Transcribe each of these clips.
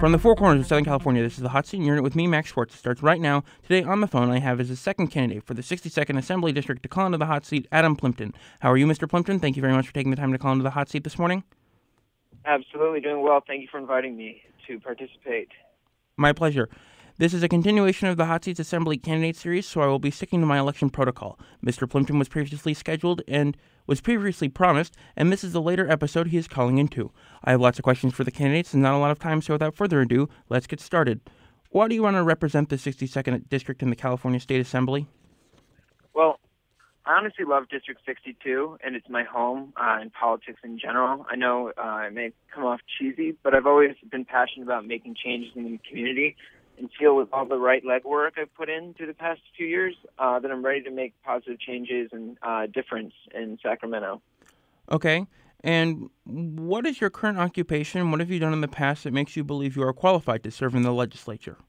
From the four corners of Southern California, this is the Hot Seat Unit with me, Max Schwartz. It starts right now. Today on the phone, I have as a second candidate for the 62nd Assembly District to call into the hot seat, Adam Plimpton. How are you, Mr. Plimpton? Thank you very much for taking the time to call into the hot seat this morning. Absolutely, doing well. Thank you for inviting me to participate. My pleasure. This is a continuation of the Hot Seats Assembly candidate series, so I will be sticking to my election protocol. Mr. Plimpton was previously scheduled and was previously promised, and this is the later episode he is calling into. I have lots of questions for the candidates and not a lot of time, so without further ado, let's get started. Why do you want to represent the 62nd District in the California State Assembly? Well, I honestly love District 62, and it's my home in politics in general. I know it may come off cheesy, but I've always been passionate about making changes in the community and feel with all the right legwork I've put in through the past few years that I'm ready to make positive changes and difference in Sacramento. Okay. And what is your current occupation? What have you done in the past that makes you believe you are qualified to serve in the legislature?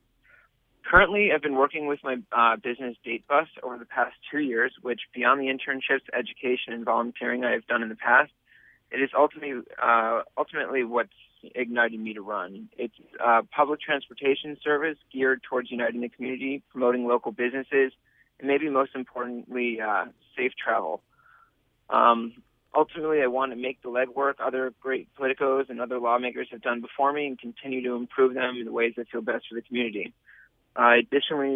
Currently, I've been working with my business Date Bus over the past 2 years, which beyond the internships, education, and volunteering I have done in the past, it is ultimately what's ignited me to run. It's a public transportation service geared towards uniting the community, promoting local businesses, and maybe most importantly, safe travel. Ultimately, I want to make the legwork other great politicos and other lawmakers have done before me and continue to improve them in the ways that feel best for the community. Additionally,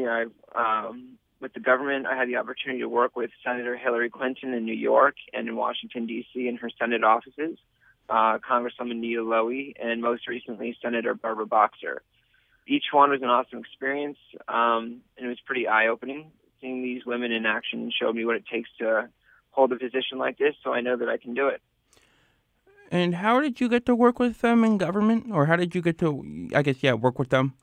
with the government, I had the opportunity to work with Senator Hillary Clinton in New York and in Washington, D.C. in her Senate offices, Congresswoman Nita Lowey, and most recently, Senator Barbara Boxer. Each one was an awesome experience, and it was pretty eye-opening. Seeing these women in action showed me what it takes to hold a position like this, so I know that I can do it. And how did you get to work with them in government? Or how did you get to, work with them?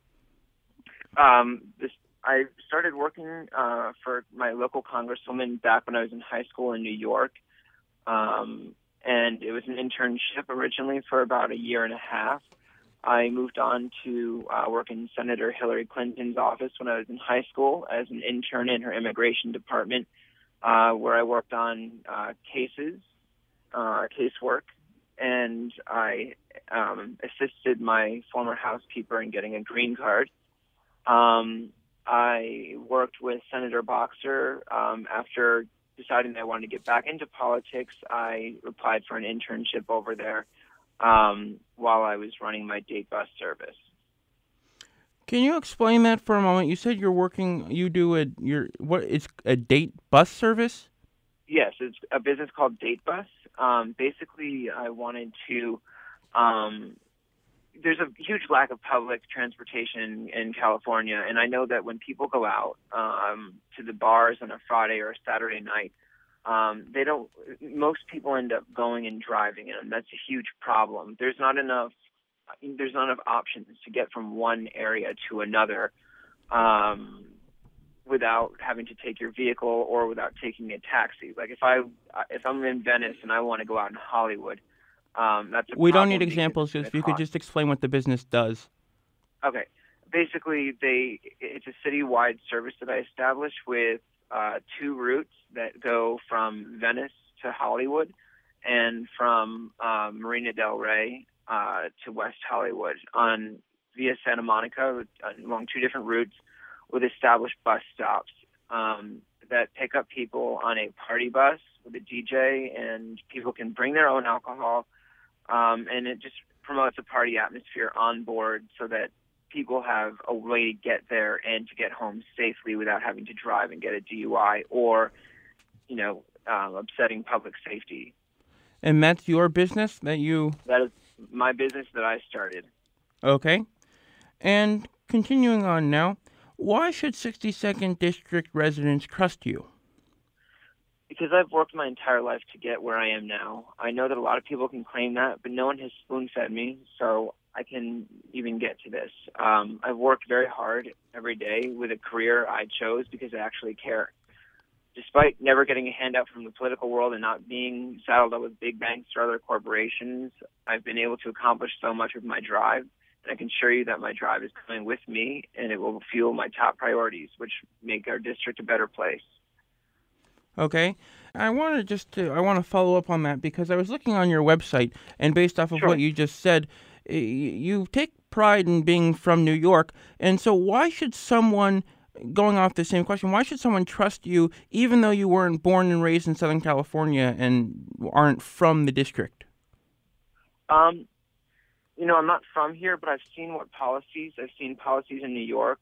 I started working for my local congresswoman back when I was in high school in New York, and it was an internship originally for about a year and a half. I moved on to work in Senator Hillary Clinton's office when I was in high school as an intern in her immigration department, where I worked on casework, and I assisted my former housekeeper in getting a green card. I worked with Senator Boxer after deciding that I wanted to get back into politics. I applied for an internship over there while I was running my Date Bus service. Can you explain that for a moment? You said it's a date bus service? Yes, it's a business called Date Bus. Basically, I wanted to there's a huge lack of public transportation in California, and I know that when people go out to the bars on a Friday or a Saturday night, most people end up going and driving, and that's a huge problem. There's not enough options to get from one area to another without having to take your vehicle or without taking a taxi. Like if I'm in Venice and I want to go out in Hollywood, that's a We don't problem need because examples. it's If you could just explain what the business does. Okay. Basically, it's a citywide service that I established with 2 routes that go from Venice to Hollywood and from Marina del Rey to West Hollywood via Santa Monica along 2 different routes with established bus stops that pick up people on a party bus with a DJ, and people can bring their own alcohol, and it just promotes a party atmosphere on board so that people have a way to get there and to get home safely without having to drive and get a DUI or, upsetting public safety. And that's your business That is my business that I started. Okay. And continuing on now, why should 62nd District residents trust you? Because I've worked my entire life to get where I am now. I know that a lot of people can claim that, but no one has spoon-fed me, so I can even get to this. I've worked very hard every day with a career I chose because I actually care. Despite never getting a handout from the political world and not being saddled up with big banks or other corporations, I've been able to accomplish so much with my drive. And I can assure you that my drive is coming with me, and it will fuel my top priorities, which make our district a better place. Okay. I want to follow up on that because I was looking on your website, and based off of Sure. what you just said, you take pride in being from New York. And so why should someone, going off the same question, why should someone trust you even though you weren't born and raised in Southern California and aren't from the district? I'm not from here, but I've seen I've seen policies in New York.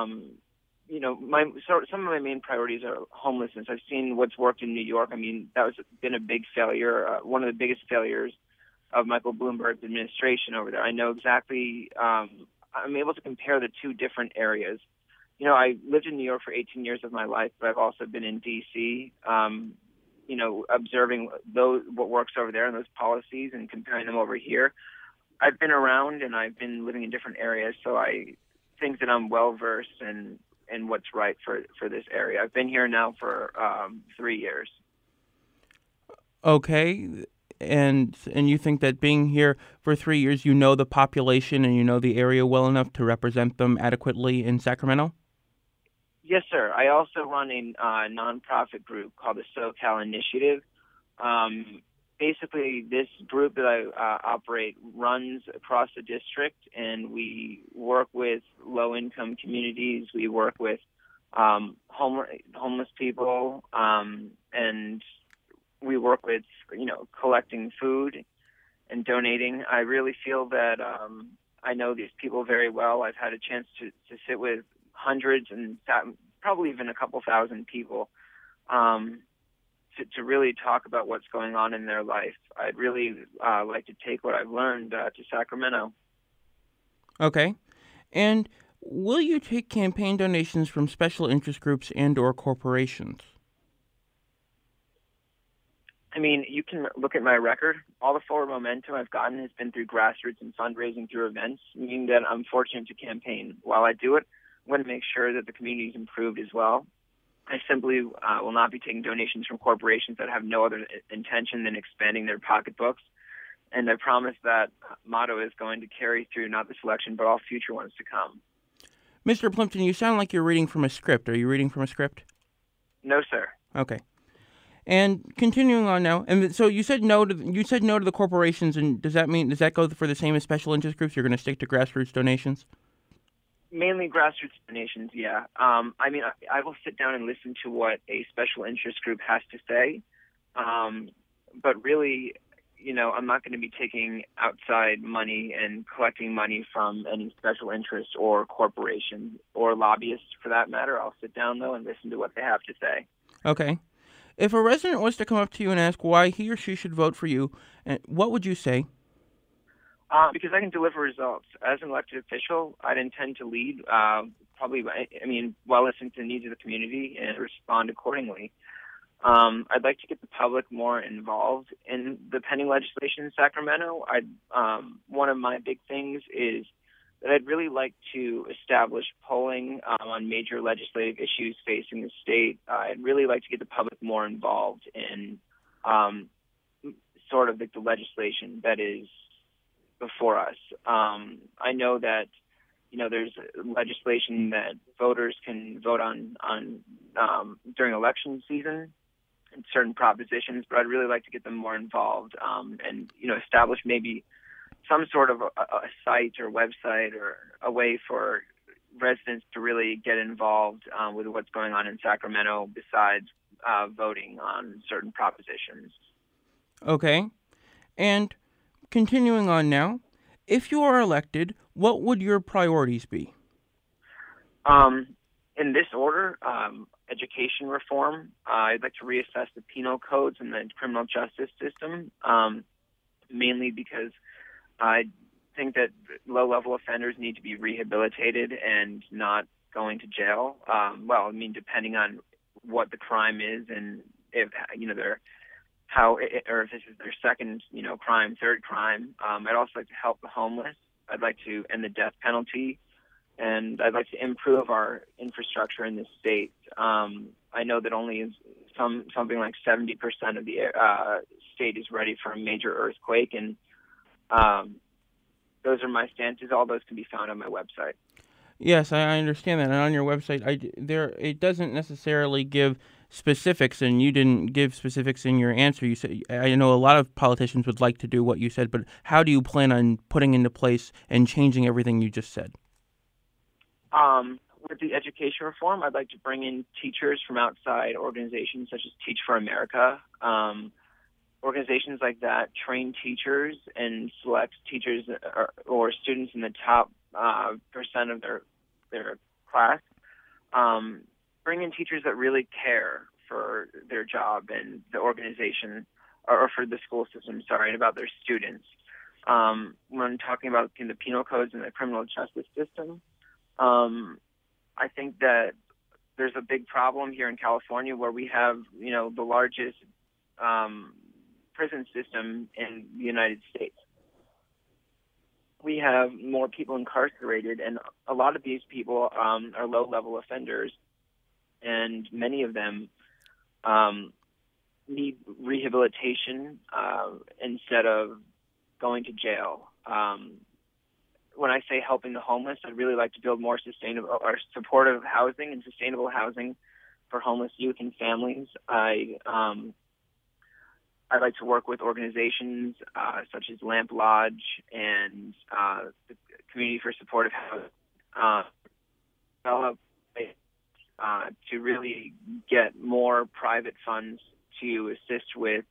Some of my main priorities are homelessness. I've seen what's worked in New York. I mean, been a big failure, one of the biggest failures of Michael Bloomberg's administration over there. I know exactly. I'm able to compare the two different areas. I lived in New York for 18 years of my life, but I've also been in D.C. Observing what works over there and those policies and comparing them over here. I've been around and I've been living in different areas, so I think that I'm well versed in what's right for this area. I've been here now for 3 years. Okay, and you think that being here for 3 years, you know the population and you know the area well enough to represent them adequately in Sacramento? Yes, sir. I also run a nonprofit group called the SoCal Initiative. Basically, this group that I operate runs across the district, and we work with low-income communities. We work with homeless people, and we work with, collecting food and donating. I really feel that I know these people very well. I've had a chance to sit with hundreds and probably even a couple thousand people to really talk about what's going on in their life. I'd really like to take what I've learned to Sacramento. Okay. And will you take campaign donations from special interest groups and or corporations? I mean, you can look at my record. All the forward momentum I've gotten has been through grassroots and fundraising through events, meaning that I'm fortunate to campaign. While I do it, I'm going to make sure that the community is improved as well. I simply will not be taking donations from corporations that have no other intention than expanding their pocketbooks. And I promise that motto is going to carry through not this election, but all future ones to come. Mr. Plimpton, you sound like you're reading from a script. Are you reading from a script? No, sir. Okay. And continuing on now, and so you said no to the corporations, and does that go for the same as special interest groups? You're going to stick to grassroots donations? Mainly grassroots donations, yeah. I will sit down and listen to what a special interest group has to say, but really, I'm not going to be taking outside money and collecting money from any special interest or corporation or lobbyists for that matter. I'll sit down, though, and listen to what they have to say. Okay. If a resident was to come up to you and ask why he or she should vote for you, what would you say? Because I can deliver results. As an elected official, I'd intend to lead, while listening to the needs of the community and respond accordingly. I'd like to get the public more involved in the pending legislation in Sacramento. One of my big things is that I'd really like to establish polling on major legislative issues facing the state. I'd really like to get the public more involved in sort of the legislation that is before us. I know that there's legislation that voters can vote on during election season and certain propositions, but I'd really like to get them more involved and establish maybe some sort of a site or website or a way for residents to really get involved with what's going on in Sacramento besides voting on certain propositions. Okay. And continuing on now, if you are elected, what would your priorities be? In this order, education reform. I'd like to reassess the penal codes and the criminal justice system, mainly because I think that low-level offenders need to be rehabilitated and not going to jail. Depending on what the crime is and if if this is their second, crime, third crime. I'd also like to help the homeless. I'd like to end the death penalty, and I'd like to improve our infrastructure in this state. I know that only something like 70% of the state is ready for a major earthquake, and those are my stances. All those can be found on my website. Yes, I understand that. And on your website, it doesn't necessarily give specifics, and you didn't give specifics in your answer. You said, I know a lot of politicians would like to do what you said, but how do you plan on putting into place and changing everything you just said? With the education reform, I'd like to bring in teachers from outside organizations such as Teach for America. Organizations like that train teachers and select teachers or students in the top percent of their class. Bring in teachers that really care for their job and the organization, or for the school system, and about their students. When talking about the penal codes and the criminal justice system, I think that there's a big problem here in California where we have, the largest prison system in the United States. We have more people incarcerated, and a lot of these people are low-level offenders, and many of them need rehabilitation instead of going to jail. When I say helping the homeless, I'd really like to build more sustainable or supportive housing and sustainable housing for homeless youth and families. I'd like to work with organizations such as Lamp Lodge and the Community for Supportive Housing, develop to really get more private funds to assist with.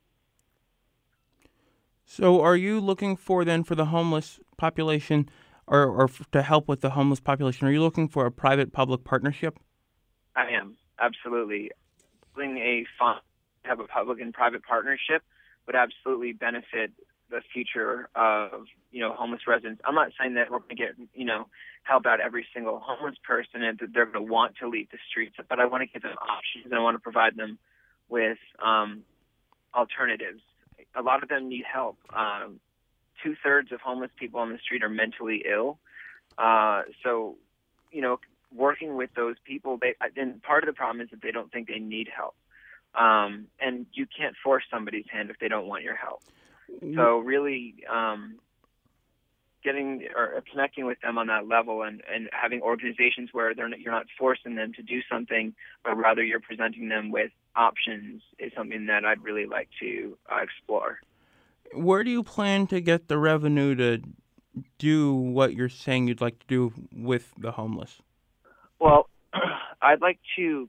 So are you looking for the homeless population or to help with the homeless population? Are you looking for a private-public partnership? I am, absolutely. Building a fund, have a public and private partnership would absolutely benefit the future of, homeless residents. I'm not saying that we're going to get, help out every single homeless person and that they're going to want to leave the streets, but I want to give them options and I want to provide them with alternatives. A lot of them need help. 2/3 of homeless people on the street are mentally ill. So, working with those people, and part of the problem is that they don't think they need help. And you can't force somebody's hand if they don't want your help. So really getting or connecting with them on that level and having organizations where you're not forcing them to do something, but rather you're presenting them with options is something that I'd really like to explore. Where do you plan to get the revenue to do what you're saying you'd like to do with the homeless? Well, I'd like to,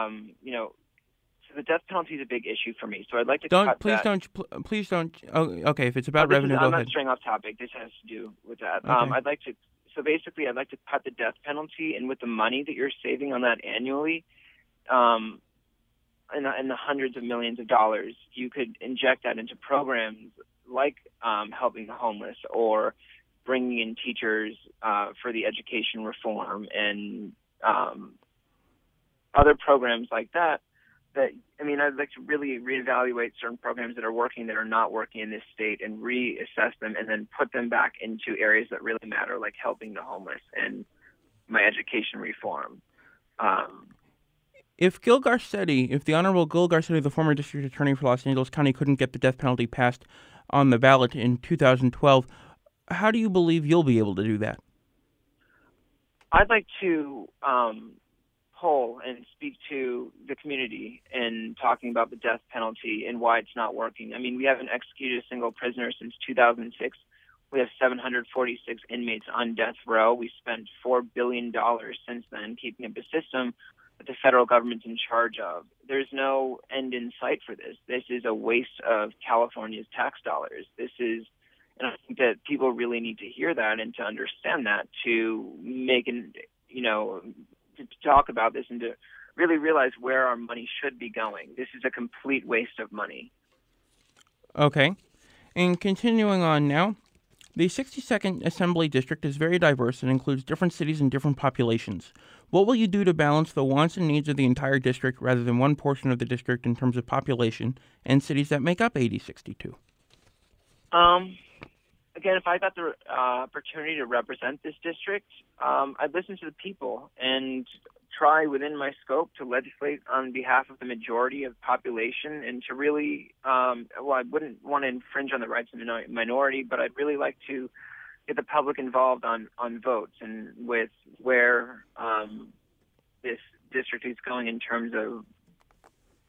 so the death penalty is a big issue for me. So I'd like to Please don't. Oh, okay, if it's about revenue, go ahead. I'm not straying off topic. This has to do with that. Okay. I'd like to cut the death penalty, and with the money that you're saving on that annually, in the hundreds of millions of dollars, you could inject that into programs like helping the homeless or bringing in teachers for the education reform and other programs like that. I'd like to really reevaluate certain programs that are working, that are not working in this state, and reassess them, and then put them back into areas that really matter, like helping the homeless and my education reform. If the Honorable Gil Garcetti, the former district attorney for Los Angeles County, couldn't get the death penalty passed on the ballot in 2012, how do you believe you'll be able to do that? I'd like to poll and speak to the community in talking about the death penalty and why it's not working. We haven't executed a single prisoner since 2006. We have 746 inmates on death row. We spent $4 billion since then keeping up a system that the federal government's in charge of. There's no end in sight for this. This is a waste of California's tax dollars. And I think that people really need to hear that and to understand that, to to talk about this and to really realize where our money should be going. This is a complete waste of money. Okay. And continuing on now, the 62nd Assembly District is very diverse and includes different cities and different populations. What will you do to balance the wants and needs of the entire district rather than one portion of the district in terms of population and cities that make up 8062? Again, if I got the opportunity to represent this district, I'd listen to the people and try within my scope to legislate on behalf of the majority of the population and to really, I wouldn't want to infringe on the rights of the minority, but I'd really like to get the public involved on votes and with where this district is going in terms of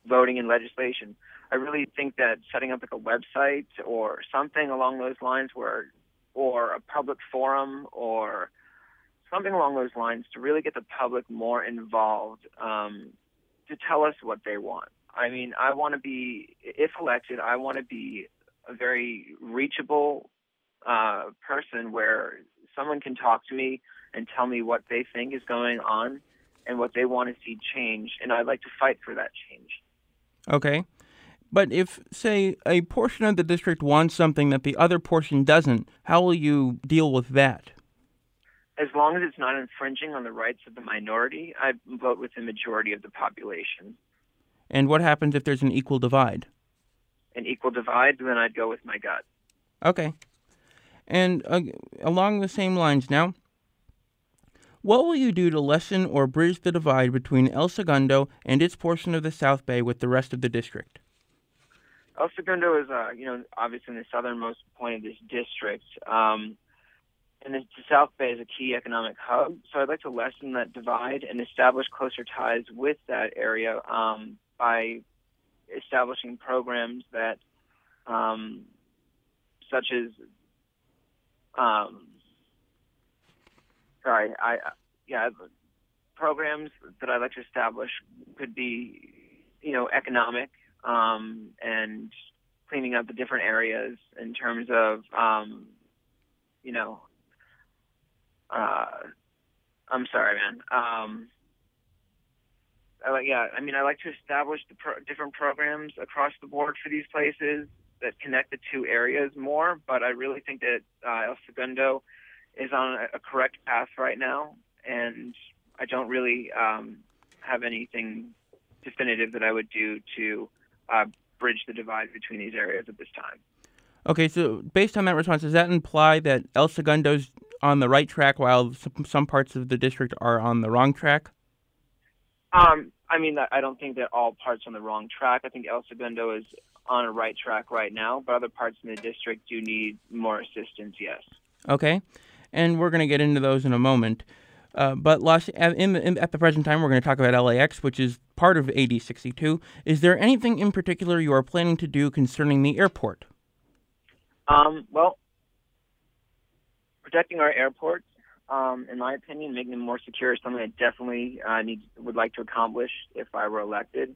voting and legislation. I really think that setting up like a website or something along those lines or a public forum or something along those lines to really get the public more involved, to tell us what they want. I mean, I want to be, if elected, I want to be a very reachable person where someone can talk to me and tell me what they think is going on and what they want to see change, and I'd like to fight for that change. Okay. But if, say, a portion of the district wants something that the other portion doesn't, how will you deal with that? As long as it's not infringing on the rights of the minority, I vote with the majority of the population. And what happens if there's an equal divide? An equal divide, then I'd go with my gut. Okay. And along the same lines now, what will you do to lessen or bridge the divide between El Segundo and its portion of the South Bay with the rest of the district? El Segundo is, obviously in the southernmost point of this district, and the South Bay is a key economic hub. So I'd like to lessen that divide and establish closer ties with that area by establishing programs that, such as, programs that I'd like to establish could be, economic, and cleaning up the different areas in terms of, I'm sorry, man. I like to establish different programs across the board for these places that connect the two areas more, but I really think that El Segundo is on a correct path right now, and I don't really have anything definitive that I would do to bridge the divide between these areas at this time. Okay, so based on that response, does that imply that El Segundo's on the right track while some parts of the district are on the wrong track? I don't think that all parts are on the wrong track. I think El Segundo is on a right track right now, but other parts in the district do need more assistance, yes. Okay, and we're going to get into those in a moment. But at the present time, we're going to talk about LAX, which is part of AD 62. Is there anything in particular you are planning to do concerning the airport? Well, protecting our airports, in my opinion, making them more secure is something I definitely would like to accomplish if I were elected.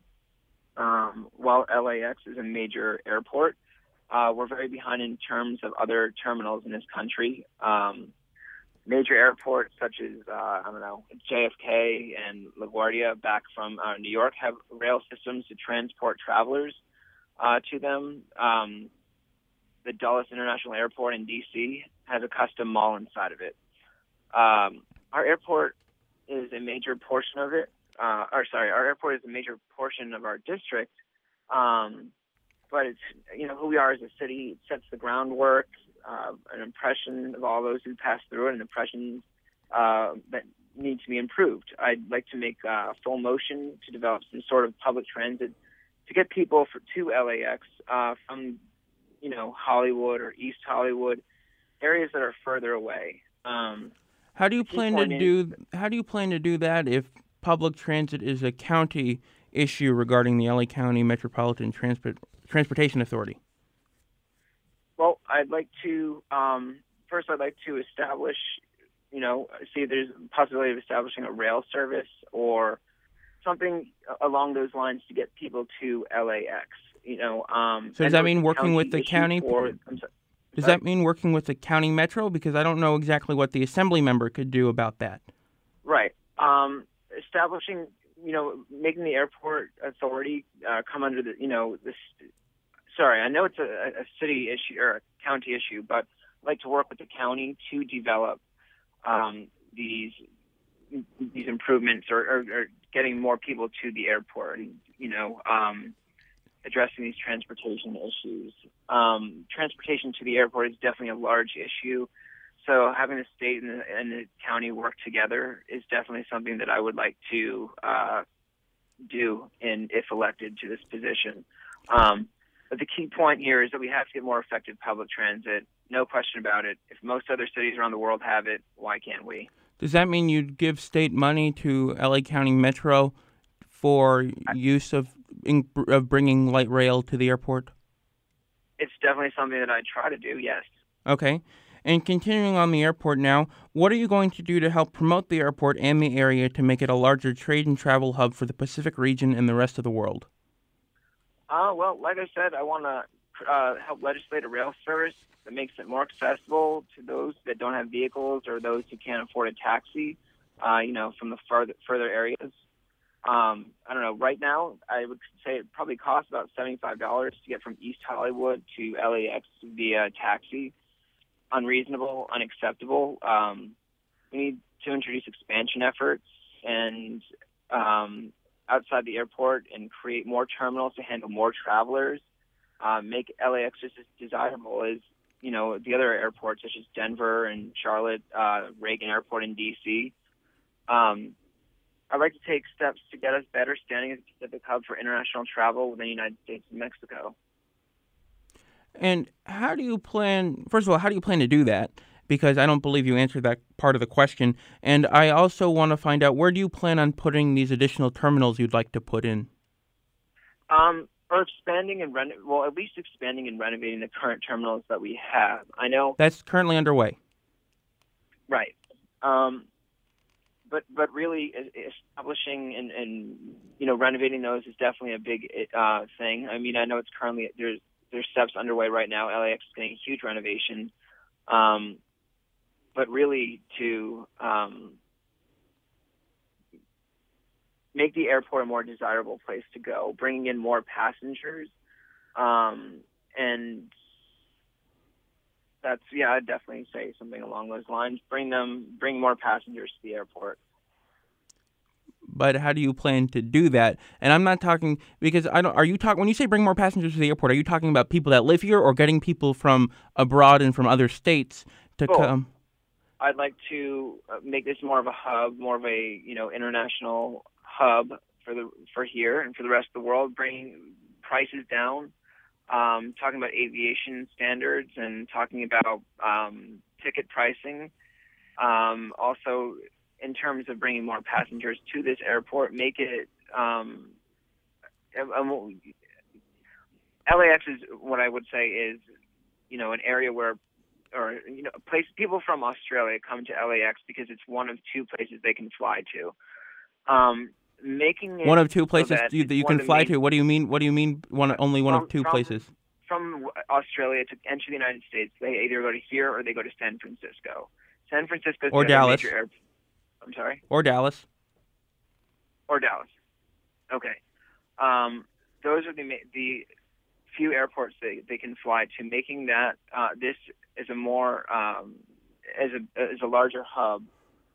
While LAX is a major airport, we're very behind in terms of other terminals in this country. Major airports such as, JFK and LaGuardia back from New York have rail systems to transport travelers to them. The Dulles International Airport in D.C. has a custom mall inside of it. Our airport is a major portion of it. Our airport is a major portion of our district. But it's, who we are as a city. It sets the groundwork, an impression of all those who pass through it, an impression that needs to be improved. I'd like to make full motion to develop some sort of public transit to get people to LAX from, Hollywood or East Hollywood, areas that are further away. How do you plan to do that if public transit is a county issue regarding the LA County Metropolitan Transportation Authority? Well, I'd like to establish, see if there's a possibility of establishing a rail service or something along those lines to get people to LAX. So does that mean working with the county? Does that mean working with the county metro? Because I don't know exactly what the assembly member could do about that. Right. Establishing, making the airport authority come under the, sorry, I know it's a city issue or a county issue, but I'd like to work with the county to develop these improvements or getting more people to the airport, addressing these transportation issues. Transportation to the airport is definitely a large issue. So having the state and the county work together is definitely something that I would like to do if elected to this position. But the key point here is that we have to get more effective public transit. No question about it. If most other cities around the world have it, why can't we? Does that mean you'd give state money to LA County Metro for use of of bringing light rail to the airport? It's definitely something that I try to do, yes. Okay. And continuing on the airport now, what are you going to do to help promote the airport and the area to make it a larger trade and travel hub for the Pacific region and the rest of the world? Well, like I said, I want to help legislate a rail service that makes it more accessible to those that don't have vehicles or those who can't afford a taxi, from the further areas. I don't know. Right now, I would say it probably costs about $75 to get from East Hollywood to LAX via taxi. Unreasonable, unacceptable. We need to introduce expansion efforts and outside the airport and create more terminals to handle more travelers. Make LAX just as desirable as the other airports such as Denver and Charlotte, Reagan Airport in DC. I'd like to take steps to get us better standing as a Pacific hub for international travel within the United States and Mexico. And how do you plan, first of all, how do you plan to do that? Because I don't believe you answered that part of the question. And I also want to find out, where do you plan on putting these additional terminals you'd like to put in? Or expanding and at least expanding and renovating the current terminals that we have. I know that's currently underway. Right. But really establishing and renovating those is definitely a big thing. I mean, I know it's currently there's steps underway right now. LAX is getting a huge renovation, but really to make the airport a more desirable place to go, bringing in more passengers, and I'd definitely say something along those lines. Bring more passengers to the airport. But how do you plan to do that? And I'm not talking because are you talking when you say bring more passengers to the airport? Are you talking about people that live here, or getting people from abroad and from other states to come? I'd like to make this more of a hub, more of a international hub for here and for the rest of the world. Bringing prices down, talking about aviation standards and talking about ticket pricing. Also, in terms of bringing more passengers to this airport, make it LAX is what I would say is an area where people from Australia come to LAX because it's one of two places they can fly to. Making it one of two places so that you can fly to. What do you mean? What do you mean? Only one of two places? From Australia to enter the United States, they either go to here or they go to San Francisco. San Francisco or Dallas. Major airport. I'm sorry. Or Dallas. Or Dallas. Okay. Those are the few airports they can fly to, making that this is a more as a larger hub,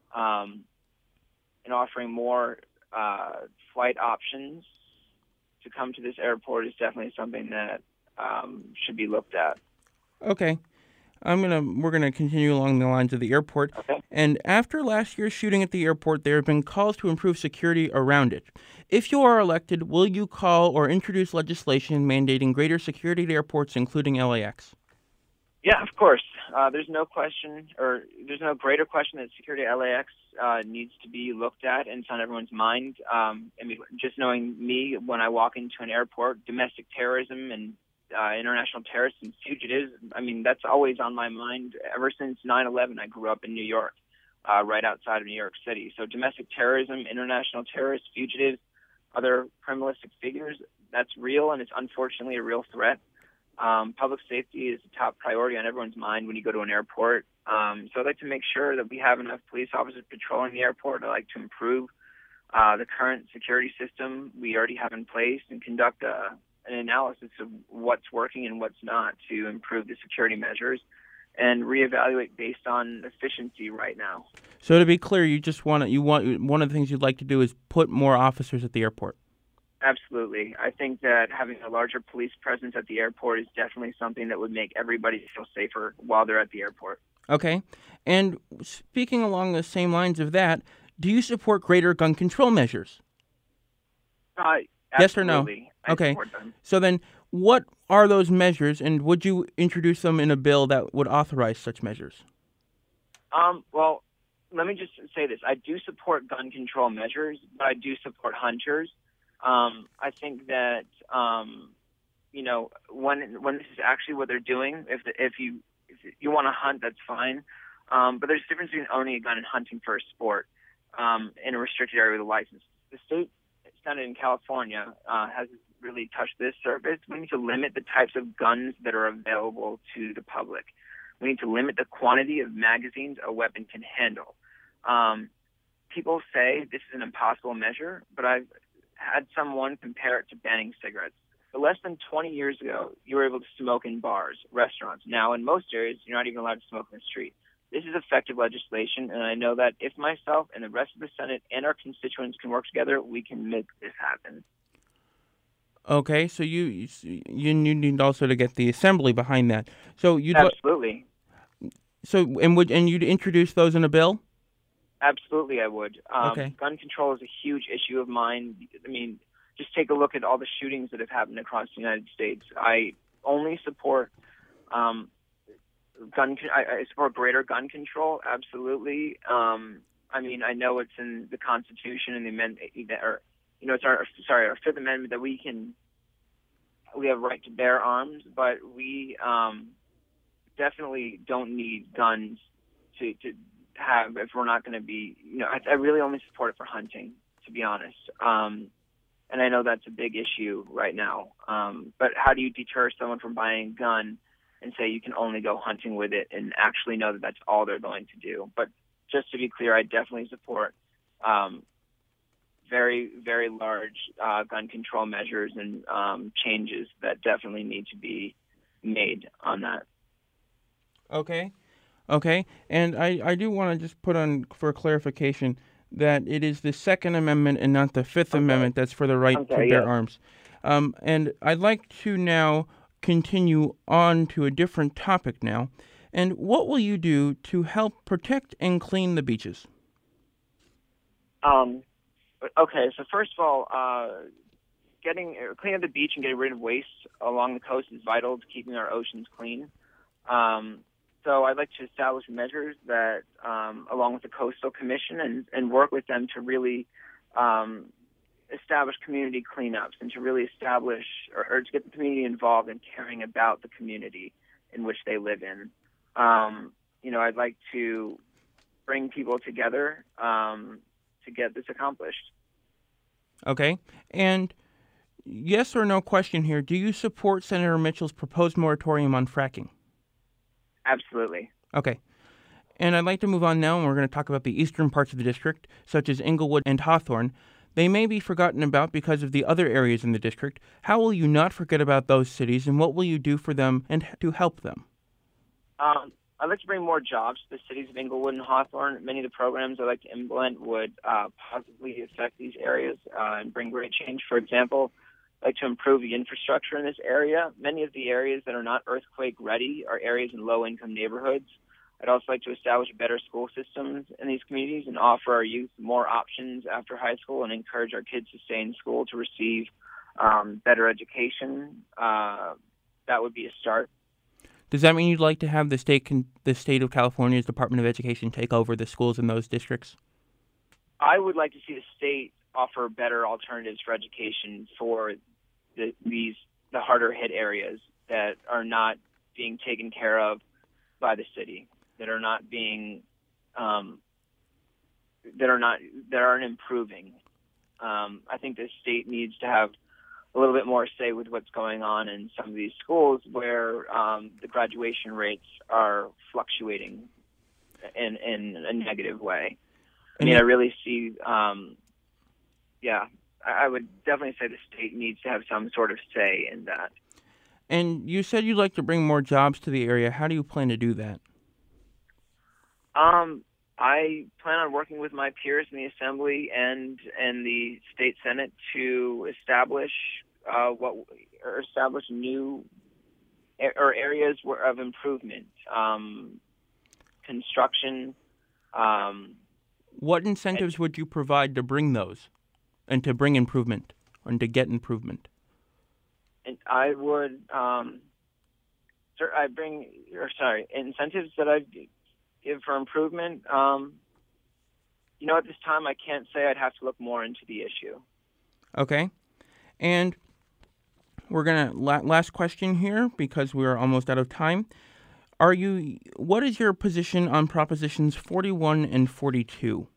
and offering more flight options to come to this airport is definitely something that should be looked at. Okay. We're gonna continue along the lines of the airport. Okay. And after last year's shooting at the airport, there have been calls to improve security around it. If you are elected, will you call or introduce legislation mandating greater security at airports, including LAX? Yeah, of course. There's no question, or there's no greater question that security at LAX needs to be looked at, and it's on everyone's mind. Just knowing me, when I walk into an airport, domestic terrorism and international terrorists and fugitives, that's always on my mind. Ever since 9/11, I grew up in New York, right outside of New York City. So domestic terrorism, international terrorists, fugitives, other criminalistic figures, that's real, and it's unfortunately a real threat. Public safety is a top priority on everyone's mind when you go to an airport. So I'd like to make sure that we have enough police officers patrolling the airport. I'd like to improve the current security system we already have in place and conduct an analysis of what's working and what's not to improve the security measures and reevaluate based on efficiency right now. So to be clear, one of the things you'd like to do is put more officers at the airport. Absolutely. I think that having a larger police presence at the airport is definitely something that would make everybody feel safer while they're at the airport. Okay. And speaking along the same lines of that, do you support greater gun control measures? Yes or no? Okay. So then, what are those measures, and would you introduce them in a bill that would authorize such measures? Well, let me just say this. I do support gun control measures, but I do support hunters. I think that when this is actually what they're doing, if you want to hunt, that's fine. But there's a difference between owning a gun and hunting for a sport in a restricted area with a license. The state Senate in California has really touched this surface. We need to limit the types of guns that are available to the public. We need to limit the quantity of magazines a weapon can handle. People say this is an impossible measure, but I've had someone compare it to banning cigarettes. But less than 20 years ago, you were able to smoke in bars, restaurants. Now, in most areas, you're not even allowed to smoke in the street. This is effective legislation, and I know that if myself and the rest of the Senate and our constituents can work together, we can make this happen. Okay, so you need also to get the assembly behind that. So you'd absolutely. And you'd introduce those in a bill? Absolutely, I would. Okay. Gun control is a huge issue of mine. I mean, just take a look at all the shootings that have happened across the United States. I only support I support greater gun control. Absolutely. I mean, I know it's in the Constitution and the amendment, it's our Fifth Amendment that we have right to bear arms, but we definitely don't need guns to have if we're not going to be. I really only support it for hunting, to be honest. And I know that's a big issue right now. But how do you deter someone from buying a gun and say you can only go hunting with it and actually know that that's all they're going to do? But just to be clear, I definitely support very, very large gun control measures and changes that definitely need to be made on that. Okay. And I do want to just put on for clarification that it is the Second Amendment and not the Fifth Amendment that's for the right to bear arms. And I'd like to now continue on to a different topic now. And what will you do to help protect and clean the beaches? Okay, so first of all, cleaning up the beach and getting rid of waste along the coast is vital to keeping our oceans clean. So I'd like to establish measures that, along with the Coastal Commission, and work with them to really establish community cleanups and to really establish or to get the community involved in caring about the community in which they live in. I'd like to bring people together to get this accomplished. Okay. And yes or no question here, do you support Senator Mitchell's proposed moratorium on fracking? Absolutely. Okay. And I'd like to move on now, and we're going to talk about the eastern parts of the district, such as Englewood and Hawthorne. They may be forgotten about because of the other areas in the district. How will you not forget about those cities, and what will you do for them and to help them? I'd like to bring more jobs to the cities of Englewood and Hawthorne. Many of the programs I'd like to implement would positively affect these areas and bring great change. For example, I'd like to improve the infrastructure in this area. Many of the areas that are not earthquake ready are areas in low-income neighborhoods. I'd also like to establish better school systems in these communities and offer our youth more options after high school and encourage our kids to stay in school to receive better education. That would be a start. Does that mean you'd like to have the state of California's Department of Education take over the schools in those districts? I would like to see the state offer better alternatives for education for the harder hit areas that are not being taken care of by the city, that are not being that aren't improving. I think the state needs to have a little bit more say with what's going on in some of these schools where the graduation rates are fluctuating in a negative way. I mean, I really see, I would definitely say the state needs to have some sort of say in that. And you said you'd like to bring more jobs to the area. How do you plan to do that? I plan on working with my peers in the Assembly and the State Senate to establish new areas of improvement, construction. What incentives would you provide to bring those, and to bring improvement, and to get improvement? And I would, incentives that I'd give for improvement. At this time, I can't say. I'd have to look more into the issue. Okay. And we're going to, last question here because we are almost out of time. What is your position on Propositions 41 and 42?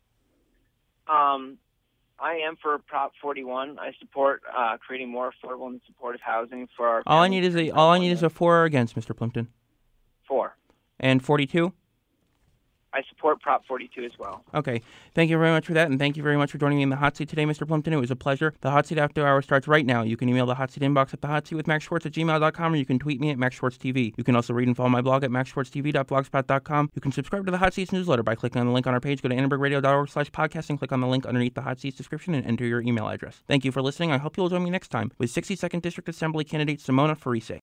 I am for Prop 41. I support creating more affordable and supportive housing for our All I need is a for or against, Mr. Plimpton. For. And 42? I support Prop 42 as well. Okay. Thank you very much for that, and thank you very much for joining me in the Hot Seat today, Mr. Plimpton. It was a pleasure. The Hot Seat After Hour starts right now. You can email the Hot Seat inbox at thehotseatwithmaxschwartz@gmail.com, or you can tweet me at MaxSchwartzTV. You can also read and follow my blog at maxschwartztv.blogspot.com. You can subscribe to the Hot Seats newsletter by clicking on the link on our page. Go to annenbergradio.org/podcast and click on the link underneath the Hot Seats description and enter your email address. Thank you for listening. I hope you'll join me next time with 62nd District Assembly candidate Simona Farise.